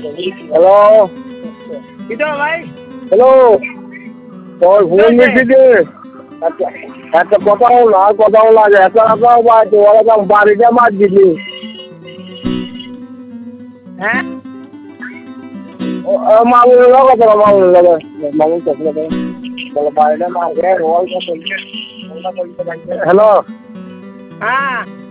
Hello কিটা ভাই? Hello তোর ফোন দিচ্ছি একটা কথা হলো আর কথা হলো আজ এত টাকাও বাড়ছে ওরা তো বাড়িতে মাছ দিলি হ্যাঁ মামুনের কথা মামুনের কথা মামুন চলে বলো বাড়িতে মাছ হ্যালো হ্যাঁ